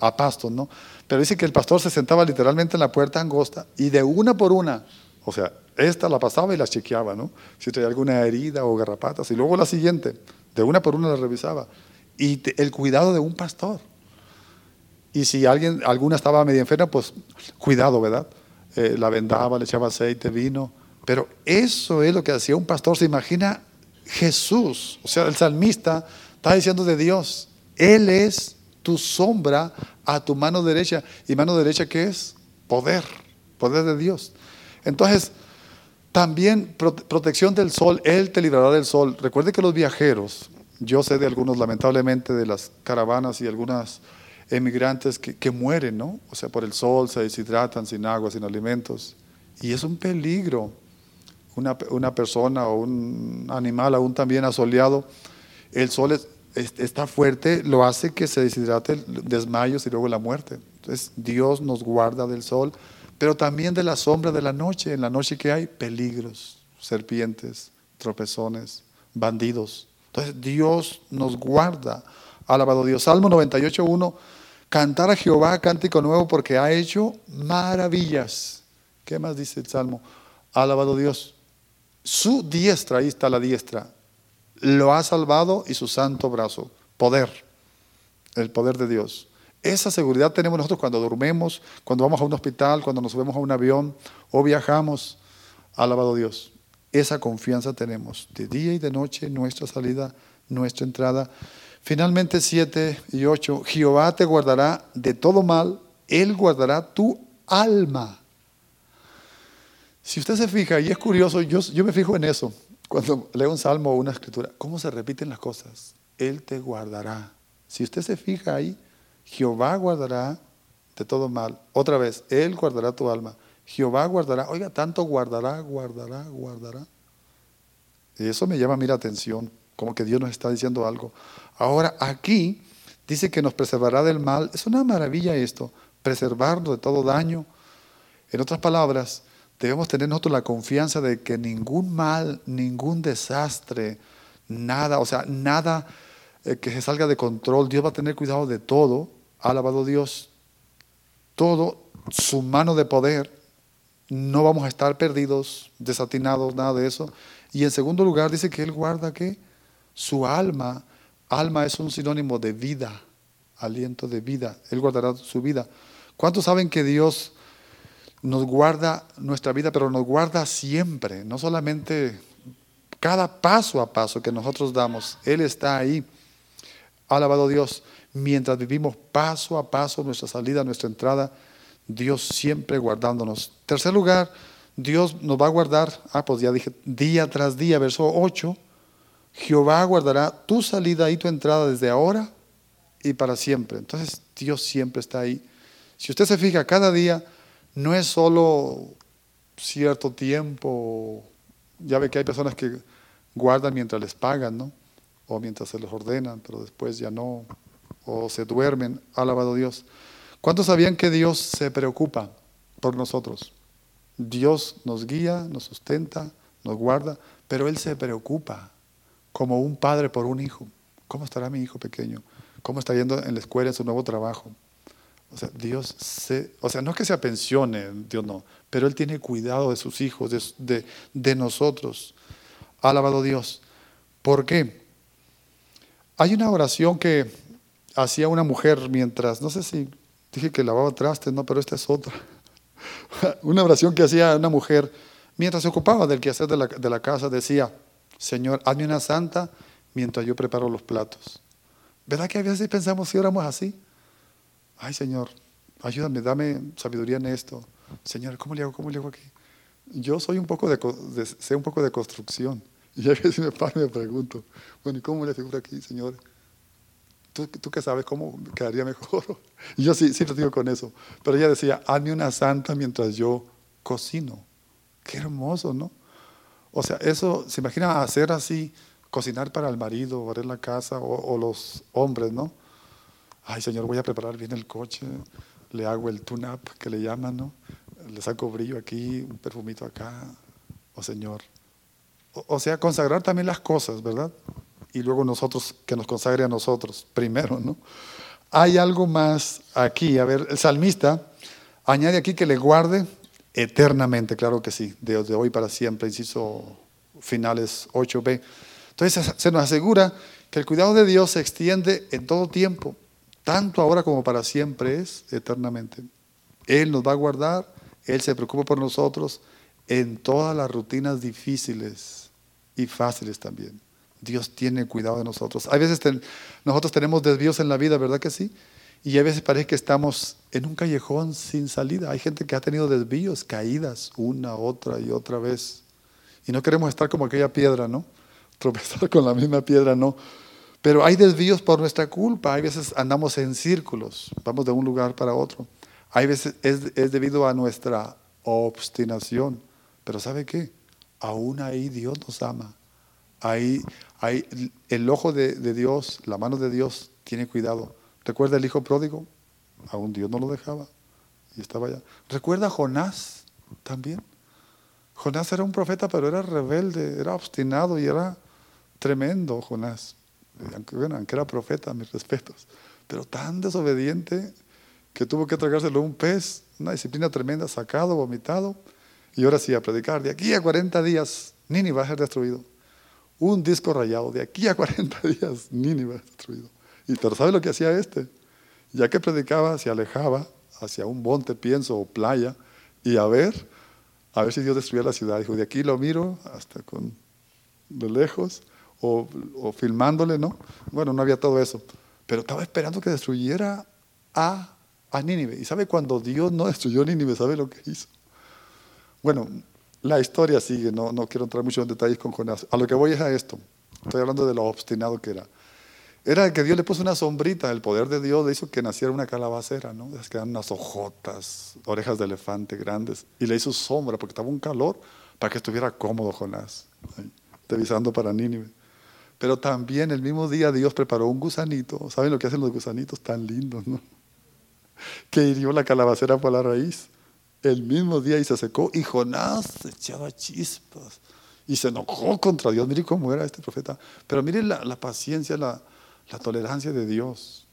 a pastos, ¿no? Pero dice que el pastor se sentaba literalmente en la puerta angosta y de una por una, o sea, esta la pasaba y la chequeaba, ¿no? Si traía alguna herida o garrapatas, y luego la siguiente, de una por una la revisaba. Y te, el cuidado de un pastor. Y si alguien, alguna estaba medio enferma, pues cuidado, ¿verdad? Eh, la vendaba, le echaba aceite, vino. Pero eso es lo que hacía un pastor. Se imagina Jesús, o sea, el salmista está diciendo de Dios, Él es tu sombra a tu mano derecha. ¿Y mano derecha qué es? Poder, poder de Dios. Entonces, también protección del sol, Él te librará del sol. Recuerde que los viajeros, yo sé de algunos lamentablemente de las caravanas y algunas emigrantes que, que mueren, ¿no? O sea, por el sol se deshidratan sin agua, sin alimentos. Y es un peligro. Una, una persona o un animal aún también asoleado, el sol es, es, está fuerte, lo hace que se deshidrate, desmayos y luego la muerte. Entonces Dios nos guarda del sol, pero también de la sombra de la noche. En la noche que hay peligros, serpientes, tropezones, bandidos. Entonces Dios nos guarda. Alabado Dios. Salmo noventa y ocho, uno. Cantar a Jehová cántico nuevo porque ha hecho maravillas. ¿Qué más dice el Salmo? Alabado Dios. Su diestra, ahí está la diestra, lo ha salvado y su santo brazo. Poder, el poder de Dios. Esa seguridad tenemos nosotros cuando dormimos, cuando vamos a un hospital, cuando nos subimos a un avión o viajamos. Alabado Dios. Esa confianza tenemos de día y de noche, nuestra salida, nuestra entrada. Finalmente siete y ocho, Jehová te guardará de todo mal, Él guardará tu alma. Si usted se fija, y es curioso, yo, yo me fijo en eso, cuando leo un salmo o una escritura, cómo se repiten las cosas. Él te guardará. Si usted se fija ahí, Jehová guardará de todo mal. Otra vez, Él guardará tu alma. Jehová guardará, oiga, tanto guardará, guardará, guardará. Y eso me llama a mí la atención, como que Dios nos está diciendo algo. Ahora, aquí dice que nos preservará del mal. Es una maravilla esto, preservarnos de todo daño. En otras palabras, debemos tener nosotros la confianza de que ningún mal, ningún desastre, nada, o sea, nada eh, que se salga de control, Dios va a tener cuidado de todo. Alabado Dios, todo, su mano de poder, no vamos a estar perdidos, desatinados, nada de eso. Y en segundo lugar dice que Él guarda ¿qué? Su alma. Alma es un sinónimo de vida, aliento de vida. Él guardará su vida. ¿Cuántos saben que Dios nos guarda nuestra vida, pero nos guarda siempre? No solamente cada paso a paso que nosotros damos, Él está ahí. Alabado Dios, mientras vivimos paso a paso nuestra salida, nuestra entrada, Dios siempre guardándonos. Tercer lugar, Dios nos va a guardar, ah pues ya dije, día tras día, verso ocho, Jehová guardará tu salida y tu entrada desde ahora y para siempre. Entonces Dios siempre está ahí. Si usted se fija, cada día no es solo cierto tiempo. Ya ve que hay personas que guardan mientras les pagan, ¿no? O mientras se les ordenan, pero después ya no, o se duermen. Alabado Dios. ¿Cuántos sabían que Dios se preocupa por nosotros? Dios nos guía, nos sustenta, nos guarda, pero Él se preocupa como un padre por un hijo. ¿Cómo estará mi hijo pequeño? ¿Cómo está yendo en la escuela, en su nuevo trabajo? O sea, Dios se, o sea, no es que se apensione, Dios no, pero Él tiene cuidado de sus hijos, de, de, de nosotros. Alabado Dios. ¿Por qué? Hay una oración que hacía una mujer mientras, no sé si dije que lavaba trastes, no, pero esta es otra. Una oración que hacía una mujer mientras se ocupaba del quehacer de la, de la casa, decía: Señor, hazme una santa mientras yo preparo los platos. ¿Verdad que a veces pensamos si oramos así? Ay, Señor, ayúdame, dame sabiduría en esto. Señor, ¿cómo le hago? ¿Cómo le hago aquí? Yo soy un poco de, de sé un poco de construcción. Y a veces me paro y me pregunto, bueno, ¿y cómo le figura aquí, Señor? ¿Tú, tú qué sabes cómo quedaría mejor? Y yo sí, sí lo digo con eso. Pero ella decía, hazme una santa mientras yo cocino. Qué hermoso, ¿no? O sea, eso, ¿se imagina hacer así, cocinar para el marido, barrer la casa, o, o los hombres, ¿no? Ay, Señor, voy a preparar bien el coche, le hago el tune-up que le llaman, ¿no? Le saco brillo aquí, un perfumito acá. Oh, Señor. O, o sea, consagrar también las cosas, ¿verdad? Y luego nosotros, que nos consagre a nosotros primero, ¿no? hay algo más aquí. A ver, el salmista añade aquí que le guarde eternamente, claro que sí, desde hoy para siempre, inciso finales ocho b. Entonces se nos asegura que el cuidado de Dios se extiende en todo tiempo, tanto ahora como para siempre es eternamente. Él nos va a guardar, Él se preocupa por nosotros en todas las rutinas difíciles y fáciles también. Dios tiene cuidado de nosotros. A veces ten, nosotros tenemos desvíos en la vida, ¿verdad que sí? Y a veces parece que estamos en un callejón sin salida. Hay gente que ha tenido desvíos, caídas, una, otra y otra vez. Y no queremos estar como aquella piedra, ¿no? Tropezar con la misma piedra, no. Pero hay desvíos por nuestra culpa. Hay veces andamos en círculos, vamos de un lugar para otro. Hay veces es, es debido a nuestra obstinación. Pero ¿sabe qué? Aún ahí Dios nos ama. Ahí, ahí el ojo de, de Dios, la mano de Dios tiene cuidado. ¿Recuerda el hijo pródigo? Aún Dios no lo dejaba y estaba allá. ¿Recuerda a Jonás también? Jonás era un profeta, pero era rebelde, era obstinado y era tremendo Jonás. Aunque, bueno, aunque era profeta, mis respetos. Pero tan desobediente que tuvo que tragárselo un pez, una disciplina tremenda, sacado, vomitado. Y ahora sí, a predicar. De aquí a cuarenta días, Nínive va a ser destruido. Un disco rayado. De aquí a cuarenta días, Nínive va a ser destruido. Y pero ¿sabe lo que hacía este? Ya que predicaba, se alejaba hacia un monte, pienso, o playa, y a ver, a ver si Dios destruía la ciudad. Dijo, de aquí lo miro hasta con de lejos, o, o filmándole, ¿no? Bueno, no había todo eso. Pero estaba esperando que destruyera a, a Nínive. ¿Y sabe cuando Dios no destruyó Nínive? ¿Sabe lo que hizo? Bueno, la historia sigue, no, no quiero entrar mucho en detalles con Jonás. A lo que voy es a esto. Estoy hablando de lo obstinado que era. Era que Dios le puso una sombrita, el poder de Dios le hizo que naciera una calabacera, ¿no? Es que eran unas hojotas, orejas de elefante grandes, y le hizo sombra porque estaba un calor para que estuviera cómodo Jonás, revisando para Nínive. Pero también el mismo día Dios preparó un gusanito. ¿Saben lo que hacen los gusanitos tan lindos, no? Que hirió la calabacera por la raíz. El mismo día y se secó, y Jonás se echaba chispas y se enojó contra Dios. Mire cómo era este profeta. Pero mire la, la paciencia, la, la tolerancia de Dios.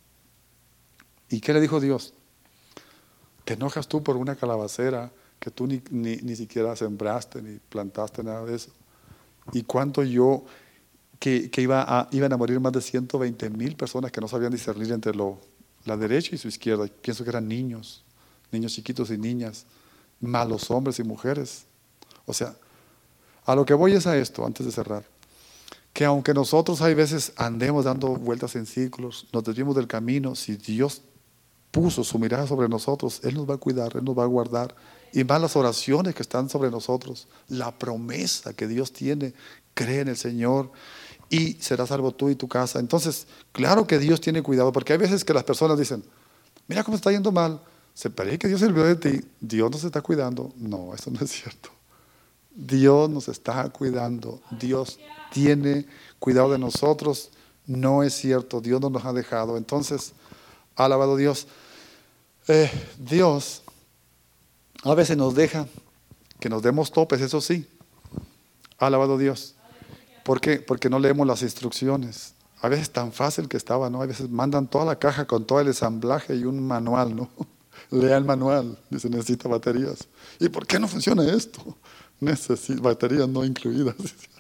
¿Y qué le dijo Dios? Te enojas tú por una calabacera que tú ni, ni, ni siquiera sembraste, ni plantaste, nada de eso. ¿Y cuánto yo, que, que iba a, iban a morir más de ciento veinte mil personas que no sabían discernir entre lo, la derecha y su izquierda? Pienso que eran niños, niños chiquitos y niñas, malos hombres y mujeres. O sea, a lo que voy es a esto, antes de cerrar, que aunque nosotros hay veces andemos dando vueltas en círculos, nos desviemos del camino, si Dios puso su mirada sobre nosotros, Él nos va a cuidar, Él nos va a guardar. Y más las oraciones que están sobre nosotros, la promesa que Dios tiene, cree en el Señor y serás salvo tú y tu casa. Entonces, claro que Dios tiene cuidado, porque hay veces que las personas dicen, mira cómo está yendo mal, se parece que Dios se olvidó de ti, Dios nos está cuidando. No, eso no es cierto. Dios nos está cuidando, Dios tiene cuidado de nosotros, no es cierto, Dios no nos ha dejado. Entonces, alabado Dios, eh, Dios a veces nos deja que nos demos topes, eso sí, alabado Dios. ¿Por qué? Porque no leemos las instrucciones. A veces tan fácil que estaba, ¿no? A veces mandan toda la caja con todo el ensamblaje y un manual, ¿no? Lea el manual, dice necesita baterías. ¿Y por qué no funciona esto? Necesita baterías no incluidas.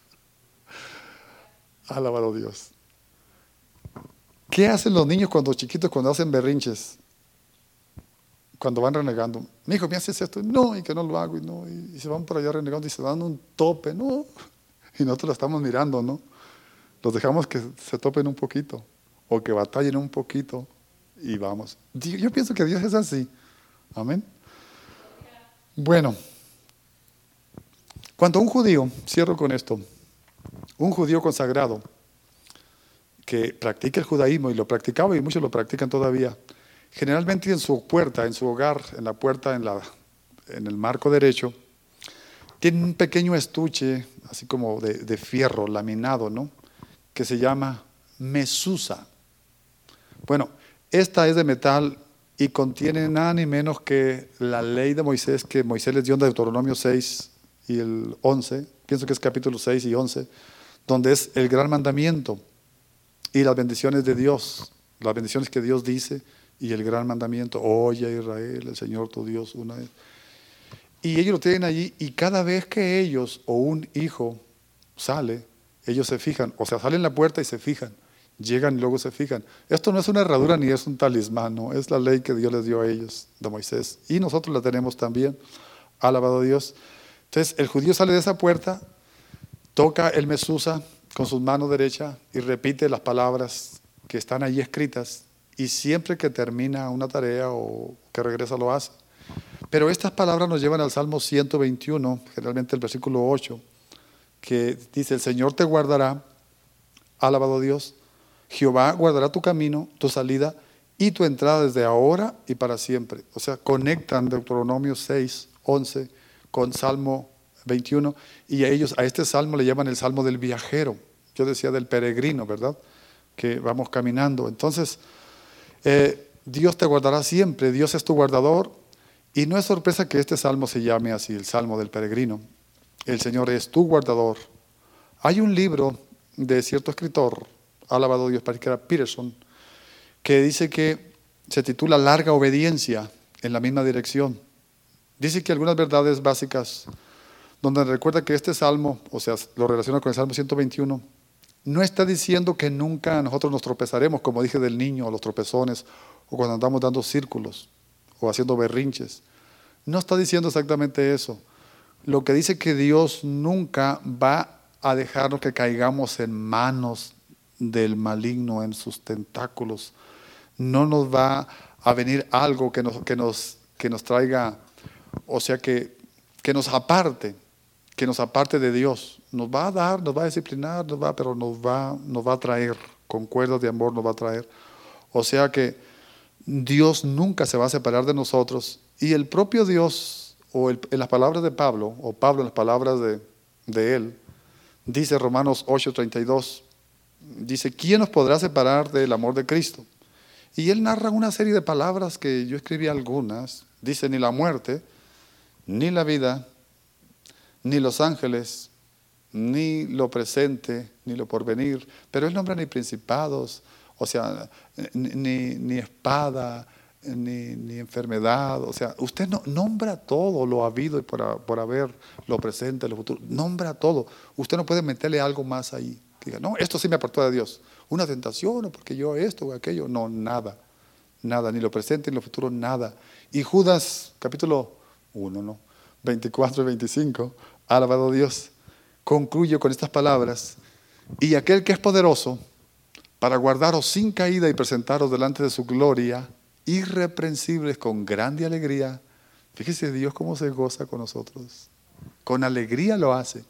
Alabado Dios. ¿Qué hacen los niños cuando chiquitos, cuando hacen berrinches? Cuando van renegando. Mi hijo, ¿me haces esto? No, y que no lo hago. Y, no, y, y se van por allá renegando y se dan un tope. No. Y nosotros lo estamos mirando, ¿no? Los dejamos que se topen un poquito o que batallen un poquito y vamos. Yo pienso que Dios es así. Amén. Bueno. Cuando un judío, cierro con esto, un judío consagrado que practica el judaísmo, y lo practicaba y muchos lo practican todavía, generalmente en su puerta, en su hogar, en la puerta, en, la, en el marco derecho, tiene un pequeño estuche, así como de, de fierro laminado, ¿no? Que se llama mesusa. Bueno, esta es de metal y contiene nada ni menos que la ley de Moisés, que Moisés les dio en Deuteronomio seis y el once, pienso que es capítulo seis y once, donde es el gran mandamiento y las bendiciones de Dios, las bendiciones que Dios dice y el gran mandamiento, oye Israel, el Señor tu Dios una vez. Y ellos lo tienen allí y cada vez que ellos o un hijo sale, ellos se fijan, o sea, salen a la puerta y se fijan, llegan y luego se fijan. Esto no es una herradura ni es un talismán, no, es la ley que Dios les dio a ellos, de Moisés, y nosotros la tenemos también, alabado a Dios. Entonces el judío sale de esa puerta, toca el mesusa con sus manos derechas y repite las palabras que están allí escritas, y siempre que termina una tarea o que regresa lo hace. Pero estas palabras nos llevan al Salmo ciento veintiuno, generalmente el versículo ocho, que dice, el Señor te guardará, alabado Dios, Jehová guardará tu camino, tu salida y tu entrada desde ahora y para siempre. O sea, conectan Deuteronomio seis, once con Salmo veintiuno, y a ellos, a este salmo le llaman el salmo del viajero. Yo decía del peregrino, ¿verdad? Que vamos caminando. Entonces, eh, Dios te guardará siempre, Dios es tu guardador, y no es sorpresa que este salmo se llame así, el salmo del peregrino. El Señor es tu guardador. Hay un libro de cierto escritor, alabado Dios, parece que era Peterson, que dice que se titula Larga obediencia en la misma dirección. Dice que algunas verdades básicas, donde recuerda que este salmo, o sea, lo relaciona con el Salmo ciento veintiuno, no está diciendo que nunca nosotros nos tropezaremos, como dije del niño, o los tropezones, o cuando andamos dando círculos, o haciendo berrinches. No está diciendo exactamente eso. Lo que dice que Dios nunca va a dejarnos que caigamos en manos del maligno, en sus tentáculos. No nos va a venir algo que nos, que nos, que nos traiga, o sea, que, que nos aparte, que nos aparte de Dios. Nos va a dar, nos va a disciplinar, nos va, pero nos va, nos va a traer, con cuerdas de amor nos va a traer. O sea que Dios nunca se va a separar de nosotros, y el propio Dios, o el, en las palabras de Pablo, o Pablo en las palabras de, de él, dice Romanos ocho, treinta y dos, dice, ¿quién nos podrá separar del amor de Cristo? Y él narra una serie de palabras que yo escribí algunas, dice, ni la muerte, ni la vida, ni los ángeles, ni lo presente, ni lo porvenir, pero él nombra ni principados, o sea, ni, ni espada, ni, ni enfermedad, o sea, usted no, nombra todo lo habido y por, por haber, lo presente, lo futuro, nombra todo. Usted no puede meterle algo más ahí, que diga, no, esto sí me apartó de Dios, una tentación, o porque yo esto o aquello, no, nada, nada, ni lo presente ni lo futuro, nada. Y Judas, capítulo uno, ¿no? veinticuatro y veinticinco, alabado Dios, concluye con estas palabras, y aquel que es poderoso para guardaros sin caída y presentaros delante de su gloria, irreprensibles con grande alegría. Fíjese Dios cómo se goza con nosotros. Con alegría lo hace.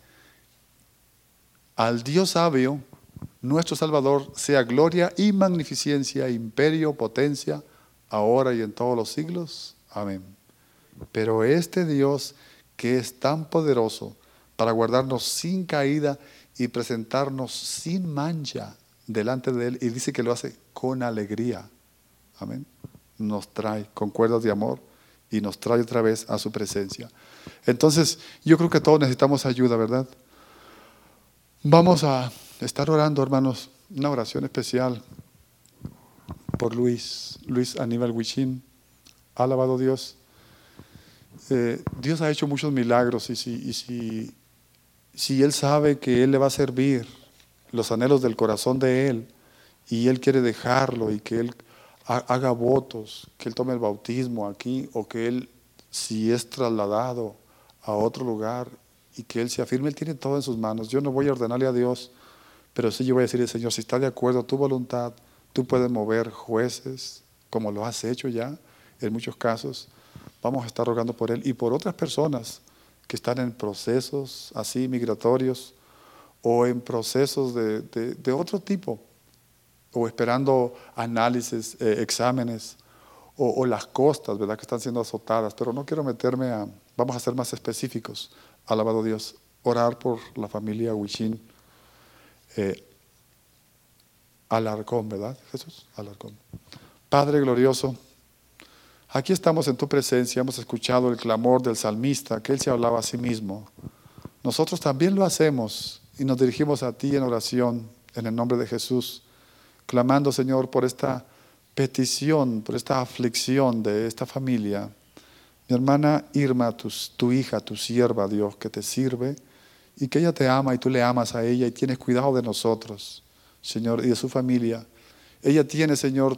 Al Dios sabio, nuestro Salvador, sea gloria y magnificencia, imperio, potencia, ahora y en todos los siglos. Amén. Pero este Dios que es tan poderoso para guardarnos sin caída y presentarnos sin mancha delante de Él, y dice que lo hace con alegría, amén, nos trae con cuerdas de amor y nos trae otra vez a su presencia. Entonces yo creo que todos necesitamos ayuda, ¿verdad? Vamos a estar orando, hermanos, una oración especial por Luis Luis Aníbal Huichín. Alabado Dios. eh, Dios ha hecho muchos milagros, y si, y si si Él sabe que Él le va a servir los anhelos del corazón de Él, y Él quiere dejarlo, y que Él haga votos, que Él tome el bautismo aquí, o que Él, si es trasladado a otro lugar, y que Él se afirme, Él tiene todo en sus manos. Yo no voy a ordenarle a Dios, pero sí yo voy a decirle, Señor, si está de acuerdo a tu voluntad, tú puedes mover jueces, como lo has hecho ya en muchos casos. Vamos a estar rogando por Él y por otras personas que están en procesos así migratorios, o en procesos de, de, de otro tipo, o esperando análisis, eh, exámenes, o, o las costas, ¿verdad?, que están siendo azotadas. Pero no quiero meterme a, vamos a ser más específicos. Alabado Dios, orar por la familia Huichín, eh, Alarcón, ¿verdad, Jesús? Alarcón. Padre glorioso, aquí estamos en tu presencia, hemos escuchado el clamor del salmista, que él se hablaba a sí mismo. Nosotros también lo hacemos y nos dirigimos a ti en oración, en el nombre de Jesús, clamando, Señor, por esta petición por esta aflicción de esta familia. Mi hermana Irma, tu, tu hija, tu sierva, Dios, que te sirve y que ella te ama y tú le amas a ella y tienes cuidado de nosotros, Señor, y de su familia. Ella tiene, Señor,